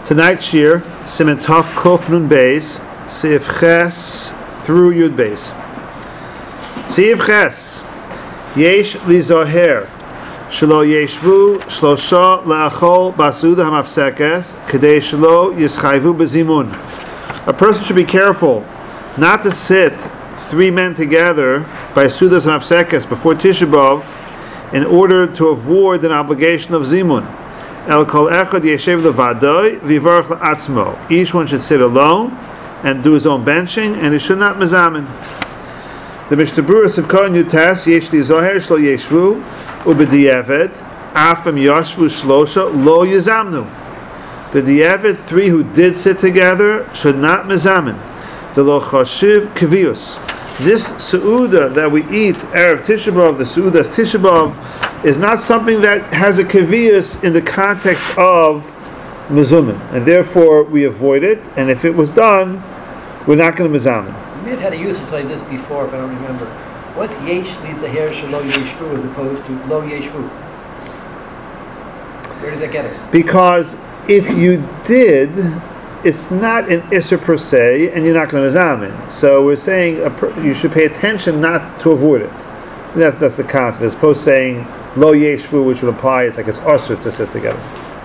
Tonight's shir, Siman Tov Kuf Nun Beis, Seif Ches through Yud Beis. Seif Ches, Yesh li Zoher, Shelo Yeshvu Shlosha La'achol Basuda Hamafsekes, Kadei Shelo Yischayvu Bezimun. A person should be careful not to sit three men together by Sudas Hamafsekes before Tisha B'Av in order to avoid an obligation of Zimun. El kol echad yeshev levadoi v'yivarach la'atzmo. Each one should sit alone and do his own benching, and he should not mezamin. The Mishnah Berurah Sivkon Yutas yesh li zoher shlo yeshvu ubediavad afem yashvu shlosha lo yizamnu. Bediavad, three who did sit together should not mezamin. The lo chashiv kvius. This Seudah that we eat Erev Tisha B'Av, the Seudas Tisha B'Av, is not something that has a kaviyas in the context of mezumin, and therefore we avoid it. And if it was done, we're not going to mezamin. You may have had a user like this before, but I don't remember. What's yesh li zaher shelo yeshvu as opposed to lo yeshvu? Where does that get us? Because if you did, it's not an Isser per se, and you're not going to mezamin. So we're saying you should pay attention not to avoid it. That's the concept. As opposed to saying lo yeshvu, which would imply it's like it's usher to sit together.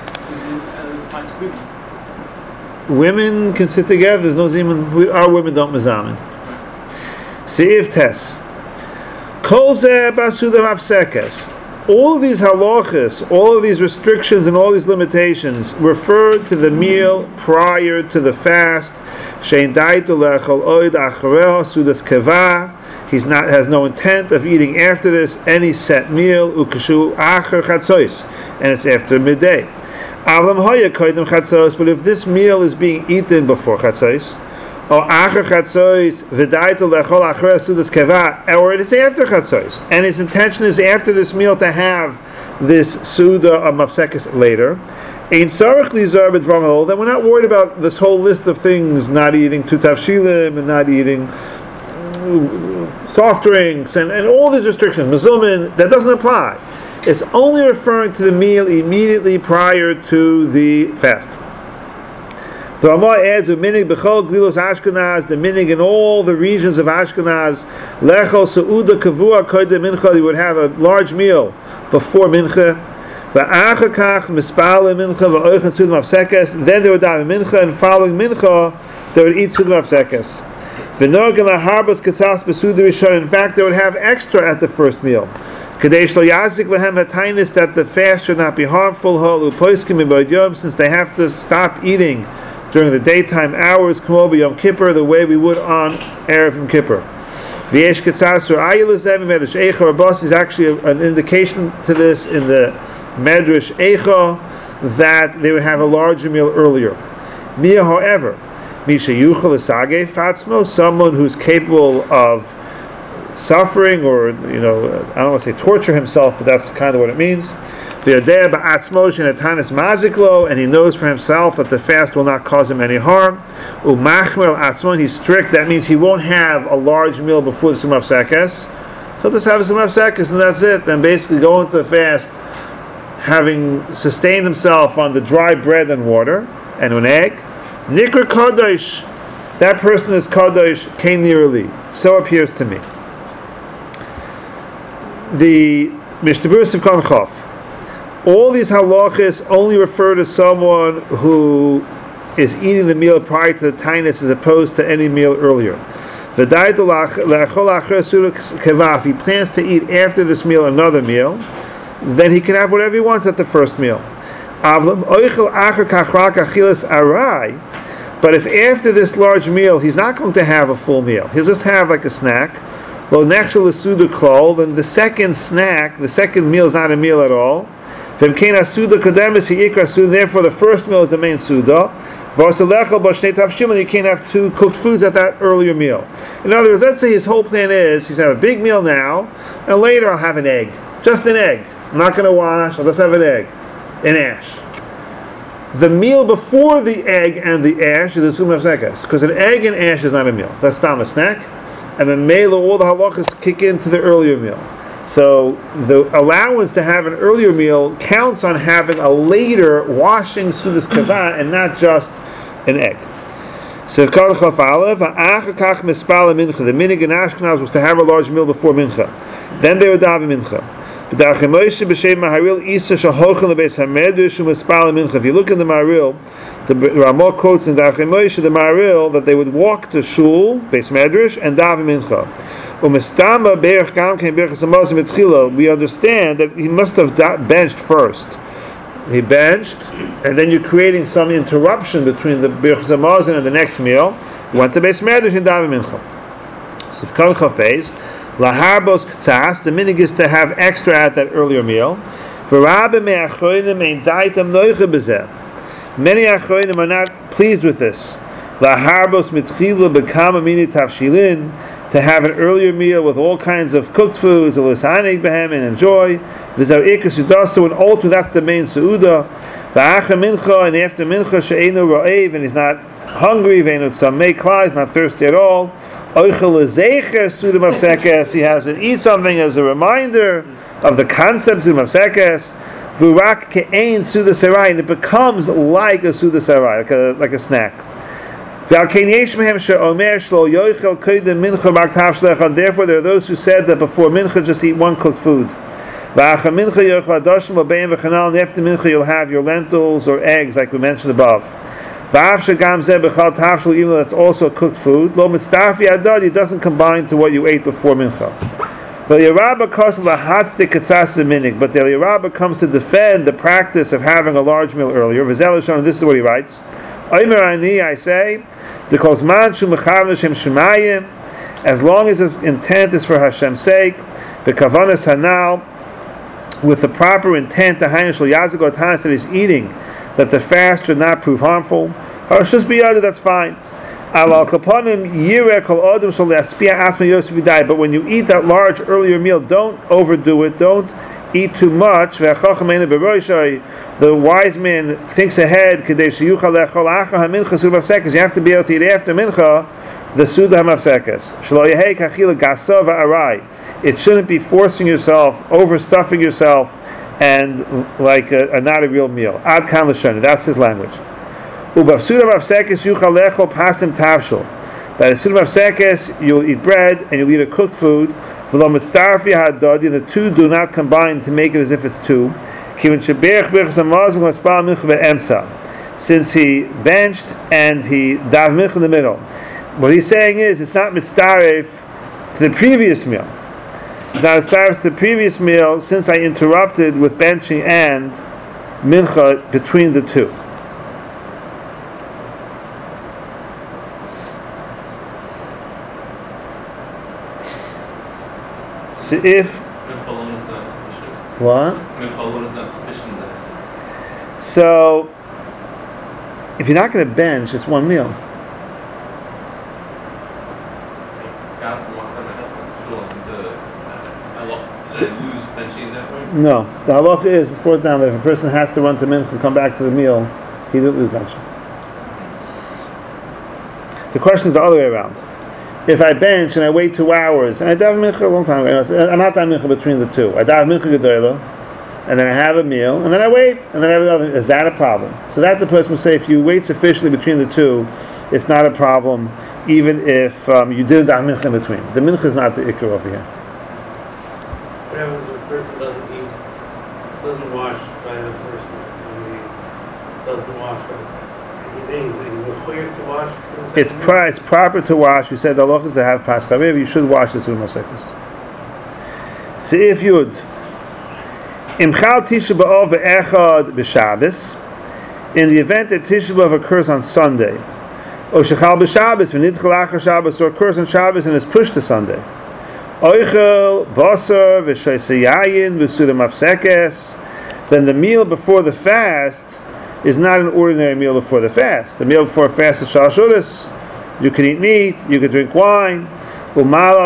Women can sit together. There's no zimun. Our women don't mezamin. Seif tes. Kol zeh basuda mafsekes. All of these halachas, all of these restrictions and all these limitations refer to the meal prior to the fast. Shein daitu lechol oid achareha sudas keva. He has no intent of eating after this any set meal. Ukashu acher chatzos, and it's after midday. Avlam hoya koydem chatzos, but if this meal is being eaten before chatzos, or acher chatzos v'daitu lechol acher sudas keva, or it is after chatzos, and his intention is after this meal to have this suda of mafsekes later. Ein sarich lizar b'dvarim, then we're not worried about this whole list of things, not eating two tavshilim and not eating soft drinks and all these restrictions. Mezumin, that doesn't apply. It's only referring to the meal immediately prior to the fast. The Ramah adds the minig b'chol glilos Ashkenaz, the minig in all the regions of Ashkenaz, lechol seuda kavua koydem mincha, you would have a large meal before mincha, va'achar kach mispale mincha va'oichan suda mafsekes, then they would daven mincha, and following mincha they would eat suda mafsekes. V'norgan laharbas katsas b'suda rishon, in fact they would have extra at the first meal. Kadesh lo yazik lehem hatainis, that the fast should not be harmful, holu poiskim ibod yom, since they have to stop eating during the daytime hours, k'mo b'yom kippur, the way we would on Erev Yom Kippur. V'yesh katsas r'ayil lezem medrash eicha rabos is actually an indication to this in the medrash eicha that they would have a larger meal earlier. Mia, however, misha yuchal esage fatzmo, someone who's capable of suffering, or I don't want to say torture himself, but that's kind of what it means. And he knows for himself that the fast will not cause him any harm. He's strict, that means he won't have a large meal before the Sumar Sekes. He'll just have a Sumar Sekes and that's it, and basically go into the fast having sustained himself on the dry bread and water and an egg. Nikra Kodesh, that person is Kodesh Kainirli, so appears to me. The Mishnah Berurah Sivkon Chof, all these halachas only refer to someone who is eating the meal prior to the tainus as opposed to any meal earlier. If he plans to eat after this meal another meal, then he can have whatever he wants at the first meal. But if after this large meal he's not going to have a full meal, he'll just have like a snack, then the second snack, the second meal is not a meal at all. Therefore the first meal is the main suda. You can't have two cooked foods at that earlier meal. In other words, let's say his whole plan is he's going to have a big meal now, and later I'll have an egg. Just an egg. I'm not going to wash, I'll just have an egg. An ash. The meal before the egg and the ash is the sum of sekas, because an egg and ash is not a meal. That's not a snack. And then all the halachas kick into the earlier meal. So the allowance to have an earlier meal counts on having a later washing sudas kava and not just an egg. So the minig in Ashkenaz was to have a large meal before mincha. Then they would daven mincha. If you look in the Maharil, the Ramah quotes in Darchei Moshe the Maharil that they would walk to shul, Beis Medrash, and daven mincha. We understand that he must have benched first. He benched, and then you're creating some interruption between the Birchas Hamazon and the next meal. You went to Beis Medrash and daven mincha. So if Kol Chav Beis, Laharbos K'tzas, the minig is to have extra at that earlier meal. Many Achronim are not pleased with this. Laharbos Mitchila B'kama Mini Tavshilin, to have an earlier meal with all kinds of cooked foods, and enjoy. V'zau Iker Sudasa, and ultimately that's the main Seuda. V'acha Mincha, and after Mincha, She'enu Ra'ev, and he's not hungry, V'enu Tzamei Klai, he's not thirsty at all. He has to eat something as a reminder of the concepts of Mafsekes. Vurak ke'ein suda sarai, and it becomes like a suda sarai, like a snack. Therefore, there are those who said that before mincha just eat one cooked food. And after mincha you'll have your lentils or eggs, like we mentioned above. Even though that's also cooked food, it doesn't combine to what you ate before mincha. But the Yarabba comes to defend the practice of having a large meal earlier. This is what he writes. I say, as long as his intent is for Hashem's sake, the kavanas hanal, with the proper intent, the that he's eating, that the fast should not prove harmful. That's fine. But when you eat that large earlier meal, don't overdo it. Don't eat too much. The wise man thinks ahead. You have to be able to eat after mincha the suda hamafsekes. It shouldn't be forcing yourself, overstuffing yourself, and like not a real meal. Ad kan l'shani. That's his language. But suda hamafsekes you'll eat bread and you'll eat a cooked food. The two do not combine to make it as if it's two. Since he benched and he dav mincha in the middle. What he's saying is it's not mitzaref to the previous meal. It's not mitzaref to the previous meal since I interrupted with benching and mincha between the two. So if what? So if you're not going to bench, it's one meal. No, the halacha is, it's brought down that if a person has to run to mincha and come back to the meal, he didn't lose benching. The question is the other way around. If I bench and I wait 2 hours, and I daven mincha a long time ago, I'm not daven mincha between the two. I daven mincha gedolah, and then I have a meal, and then I wait, and then I have another. Is that a problem? So that the person would say, if you wait sufficiently between the two, it's not a problem, even if you didn't daven mincha in between. The mincha is not the ikar over here. What happens if a person doesn't wash by the first meal? Doesn't wash by he thinks he's required to wash. It's proper to wash. We said the halach is to have pascha. You should wash the suda masekes. Seif Yud. Imchal Tisha B'Av be'echad b'Shabbos. In the event that Tisha B'Av occurs on Sunday, or Shechal b'Shabbos v'nidchal achar Shabbos, or occurs on Shabbos and is pushed to Sunday. Oichel basar v'shaysayayin v'suda mafsekes. Then the meal before the fast is not an ordinary meal before the fast. The meal before a fast is shalosh horas. You can eat meat, you can drink wine. You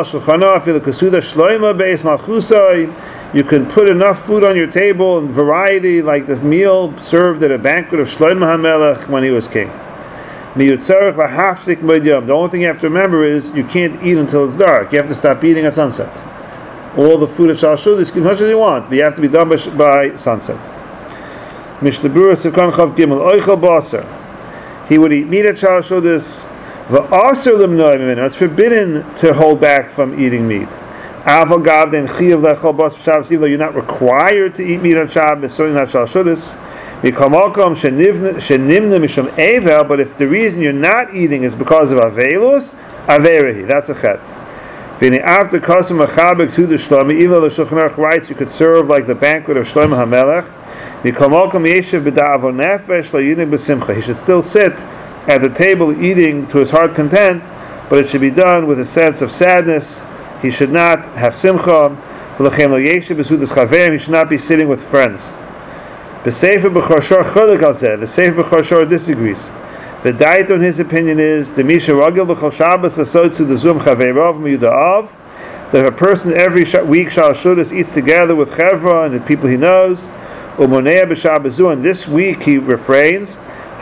can put enough food on your table and variety, like the meal served at a banquet of Shlomo HaMelech when he was king. The only thing you have to remember is you can't eat until it's dark. You have to stop eating at sunset. all the food of Shal Shudis, as much as you want, but you have to be done by sunset. Mishnah Berurah Sivkan Chav Gimel Oichel Basar. He would eat meat at Shal Shudis. V'asar l'mnoy mimenu. It's forbidden to hold back from eating meat. Aval gavden chiyav lechol bas b'Shabbos. Even though you're not required to eat meat on Shabbos, certainly not Shal Shudis. V'kamalkom shenimna mishum evel. But if the reason you're not eating is because of avelus, averehi. That's a chet. After kasam achabek suda shlomi, even though the Shulchan Aruch writes you could serve like the banquet of Shlomo HaMelech. V'kamalkom yeshiv b'da'avon nefesh lo yinik b'simcha. He should still sit at the table eating to his heart content, but it should be done with a sense of sadness. He should not have simcha. He should not be sitting with friends. The Sefer B'chor Shor disagrees. The diet on his opinion is the Misha Ragil B'chol Shabbos Asotzu the Zum Chaveirav Miyuda'av, that a person every week Shal Shudis eats together with Chevra and the people he knows. Umonea B'Shabbazu, and this week he refrains.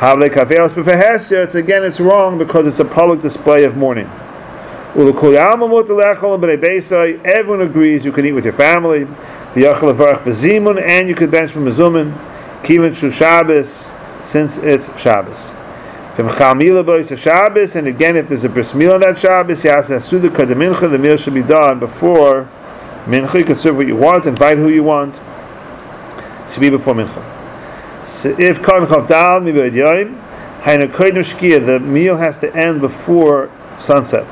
It's wrong because it's a public display of mourning. Everyone agrees you can eat with your family. And you could bench from Mezumin, Shabbos, since it's Shabbos. And again, if there's a bris meal on that Shabbos, the meal should be done before Mincha. You can serve what you want, invite who you want. It should be before Mincha. If the meal has to end before sunset.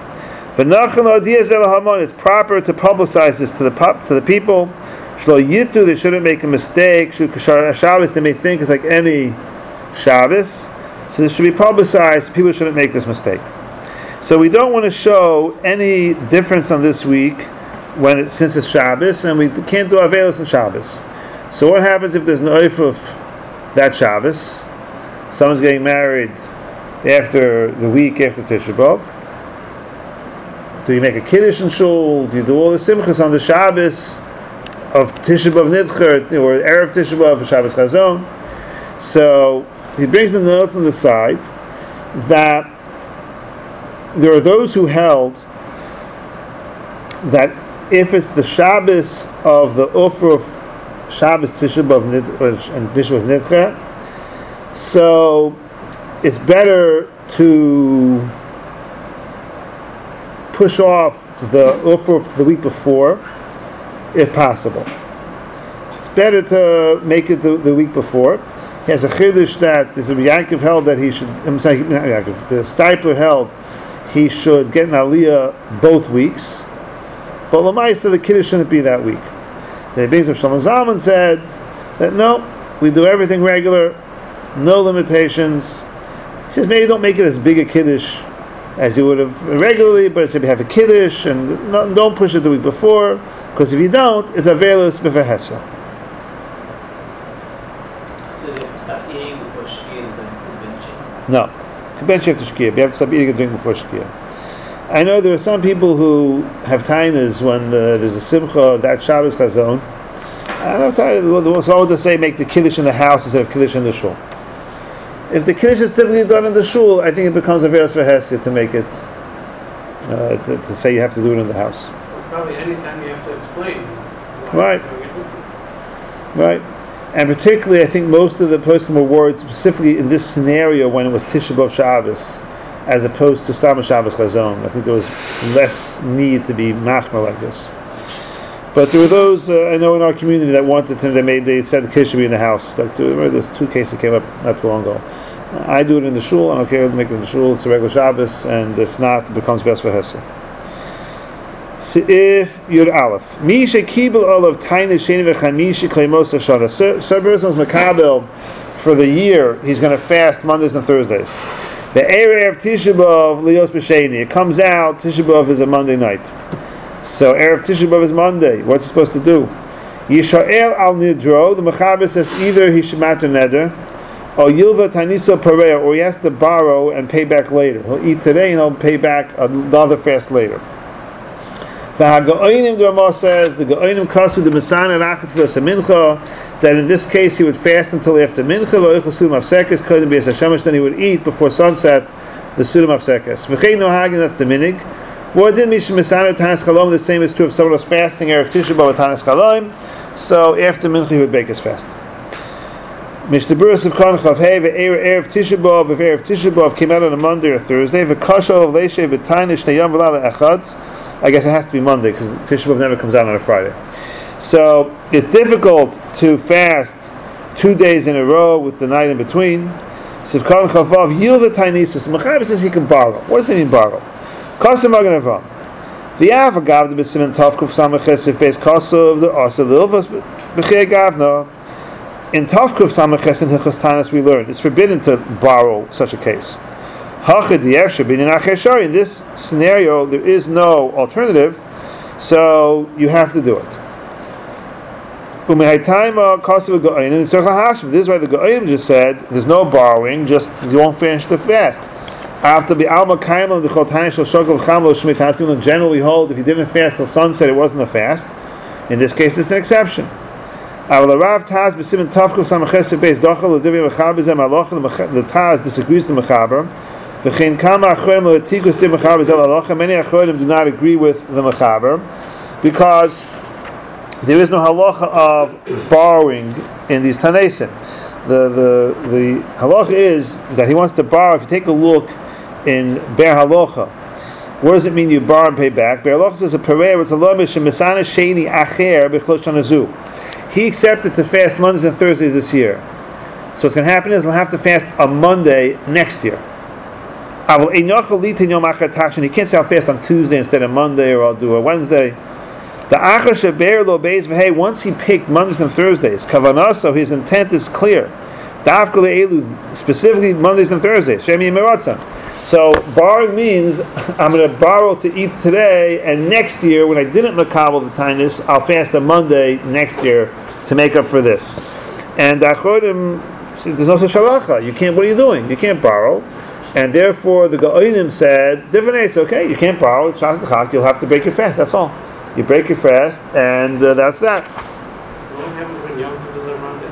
It's proper to publicize this to the people. They shouldn't make a mistake. Shabbos, they may think it's like any Shabbos. So this should be publicized. People shouldn't make this mistake. So we don't want to show any difference on this week since it's Shabbos, and we can't do Avelis on Shabbos. So what happens if there's an oif of that Shabbos? Someone's getting married after the week after Tisha B'Av. Do you make a kiddush in shul? Do you do all the simchas on the Shabbos of Tisha B'Av Nidcher or Erev Tisha B'Av for Shabbos Chazon? So he brings the notes on the side that there are those who held that if it's the Shabbos of the Ufra of Shabbos Tisha B'Av and Tisha B'Av Nidcher, so it's better to push off the Ufra to the week before, if possible. It's better to make it the week before. He has a chiddush that the Yaakov held that he should. I'm sorry, not Yaakov. The Stipler held he should get an aliyah both weeks, but Lamaisa the kiddush shouldn't be that week. The Beis of Shlomo Zalman said that no, we do everything regular, no limitations. Just maybe don't make it as big a kiddush as you would have regularly, but it should have a kiddush, and don't push it the week before, because if you don't, it's avelus b'vehesra. So you have to stop eating before Shkia and then benching? No, bench after Shkia. You have to stop eating and drinking before Shkia. I know there are some people who have tainas when there's a simcha that Shabbos Chazon. I don't know. Someone to say make the kiddush in the house instead of kiddush in the shul. If the kiddush is typically done in the shul, I think it becomes a veras v'hesya to make it to say you have to do it in the house. Probably anytime you have to explain. Right. Right. And particularly, I think most of the poskim were worried specifically in this scenario when it was Tisha B'Av Shabbos, as opposed to Stam Shabbos Chazon. I think there was less need to be machmer like this. But there were those I know in our community that wanted to. They said the kiddush should be in the house. Like remember, there's two cases that came up not too long ago. I do it in the shul. I don't care to make it in the shul. It's a regular Shabbos, and if not, it becomes Ves V'Hesed. If Yud Aleph, Misha Kibel Olav Taina Sheni V'Chamishi Kleimos Hashana. Sir Berzon's Makabel for the year. He's going to fast Mondays and Thursdays. The Erev Tisha B'Av Lios B'Sheni. It comes out Tisha B'Av is a Monday night. So Erev Tisha B'Av is Monday. What's he supposed to do? Yishael al Nidro. The Mechaber says either he should matter neder, or Yilva Tanisa Pareya, or he has to borrow and pay back later. He'll eat today and he'll pay back another fast later. The Hagaonim, the Ramah says, the Gaonim kasu the Masana Rachat v'Asa Mincha, that in this case he would fast until after Mincha, v'oichel Sudim Afsekes, kodem b'Yas HaShemesh, then he would eat before sunset the Sudim Afsekes. V'chein no Hagin, that's the minig. What did Mishnah Misana Tanis Chalom? The same is true if someone was fasting Erev Tisha B'Av with Tanis Chalom. So after Mincha he would break his fast. Mishnah Berurah of Kan Chav Hey Erev Tisha B'Av, if Erev Tisha B'Av came out on a Monday or Thursday, V'Kashal of Leishay B'Tainish Neyam V'Lala Echad. I guess it has to be Monday because Tisha B'Av never comes out on a Friday. So it's difficult to fast 2 days in a row with the night in between. Sivkan Chavav Yilva Tainisus. Mechaber says he can borrow. What does he mean borrow? Kasem Aganavam. The Avagav the Besimen Tavkuf Samaches if base Kasov the Asa Lilvas Bechei Gavna. In Tavkuf Samaches and Hilchas Tanis we learned it's forbidden to borrow such a case. Hachad Yevsha Bin Acheshari. In this scenario there is no alternative, so you have to do it. This is why the Go'ayim just said there's no borrowing, just you won't finish the fast. After the Alma Kaimel, the Chotanish Shogel Chamlo Shmitas, in general we hold if you didn't fast till sunset, it wasn't a fast. In this case, it's an exception. The Taz disagrees with the Mechaber. Many Achorim do not agree with the Mechaber because there is no halacha of borrowing in these Tanaisim. The halacha is that he wants to borrow. If you take a look in Ber Halacha, what does it mean you borrow and pay back? Ber Halacha says a pareh was a lomish misana sheni acher b'chlosh shanazu. He accepted to fast Mondays and Thursdays this year. So what's going to happen is he'll have to fast a Monday next year. He can't say I'll fast on Tuesday instead of Monday, or I'll do a Wednesday. The Acha Sheber Lo Beis V'Hei, once he picked Mondays and Thursdays, Kavanah, so his intent is clear. Dafka Le'elu, specifically Mondays and Thursdays. Shemi Meratza. So borrowing means I'm going to borrow to eat today, and next year when I didn't makabel the tinus, I'll fast a Monday next year to make up for this. And Achodim, there's no such halacha. You can't. What are you doing? You can't borrow. And therefore the Gaonim said, different it's okay. You can't borrow. It's Shas D'Chak. You'll have to break your fast. That's all. You break your fast, and that's that. What happens when Yom Tov is on Monday?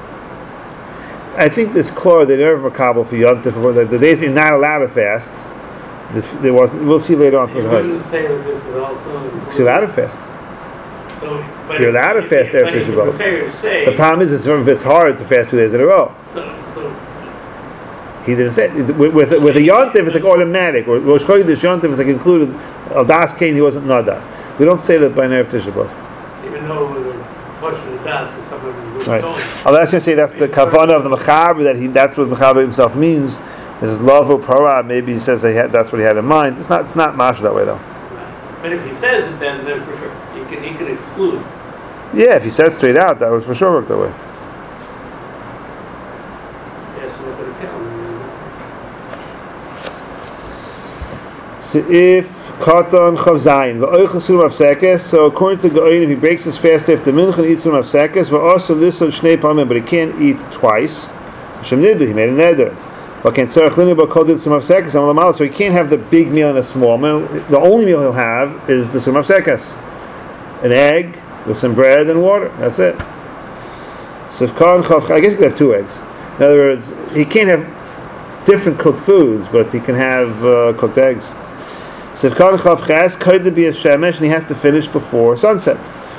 I think this clear they never makabel for Yom Tov. The days you're not allowed to fast. There was. We'll see later on. You wouldn't say that this is also. You're allowed to fast. So, but you're allowed to fast after Tisha B'Av. The problem is it's hard to fast 2 days in a row. So he didn't say with a Yom Tov it's like automatic, or Rosh Chodesh Yom Tov is like included. Al Das Kain he wasn't Nada. We don't say that by Erev Tisha B'Av. Even though the portion of the Das is somebody who's right. told. I was going to say that's the kavanah of the Mechaber, that's what Mechaber himself means. This is Lavo Parah. Maybe he says that's what he had in mind. It's not Mash that way though. But if he says it, then for sure he can exclude. Yeah, if he said straight out, that would for sure work that way. Yes, look at the calendar. So if Katan Chavzayin v'oichel sulam avsekes, so according to the Gaon, if he breaks his fast after Mincha and eats sulam avsekes, v'also this on Shnei Pamim, but he can't eat twice. Hashem nidu, he made a neder. So he can't have the big meal and a small meal. The only meal he'll have is the sulam avsekes, an egg with some bread and water. That's it. So I guess he could have 2 eggs. In other words, he can't have different cooked foods, but he can have cooked eggs. Sivkan Chav Ches could be a shemesh, and he has to finish before sunset.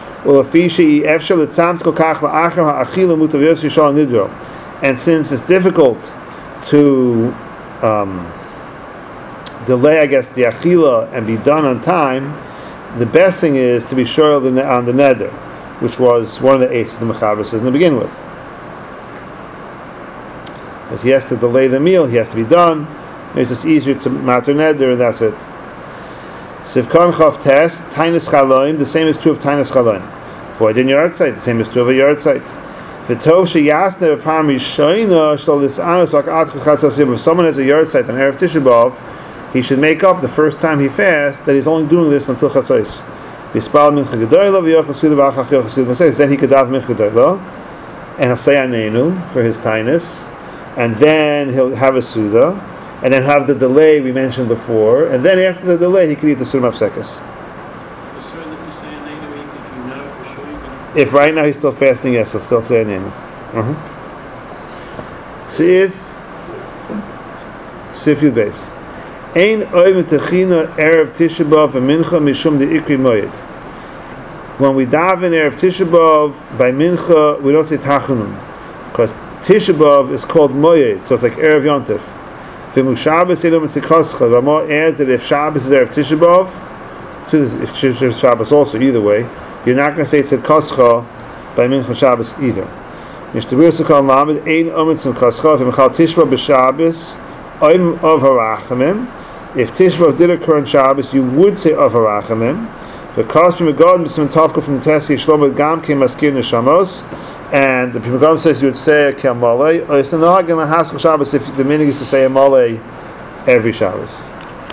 And since it's difficult to delay, I guess, the achila and be done on time, the best thing is to be sure on the neder, which was one of the eights the Mechaber says to begin with. If he has to delay the meal, he has to be done. It's just easier to matter neder, and that's it. Sivkan Chav Tes, Tainus Chaloim, the same is true of Tainus Chaloim. Void in yard site, the same is true of a yard site. If someone has a yard site on Erev Tisha B'Av, he should make up the first time he fasts that he's only doing this until Chatzos. Then he could daven Mincha Gedolah, and he'll say Anenu for his Tainus, and then he'll have a Suda, and then have the delay we mentioned before, and then after the delay he could eat the Suda Mafsekes. If right now he's still fasting, yes, he'll still say Anenu. Sif Yud Beis. Ein oivim techina erev Tisha B'Av b'mincha mishum de'ikri moed. When we daven erev Tisha B'Av by mincha, we don't say tachanun, because Tisha B'Av is called moed, so it's like erev yontif. V'mu Shabbos edom etzikoscha. Ramah adds that if Shabbos is erev Tisha B'Av, if Shabbos also, either way, you're not going to say tzikoscha by mincha Shabbos either. Nishtabur Sekal Lamed Ein Omen Tzikoscha v'Michal Tisha B'Av b'Shabbos Oim of Harachamim. If Tisha B'Av did occur on Shabbos, you would say of Harachamim. The Kospi Megad B'Sim Tavka from Tesi Shlomo Gam Kim Maskir Neshamos, and the Pimagam says you would say a Kel Malay. Or it's not going to Haskell Shabbos if the meaning is to say a Malay every Shabbos.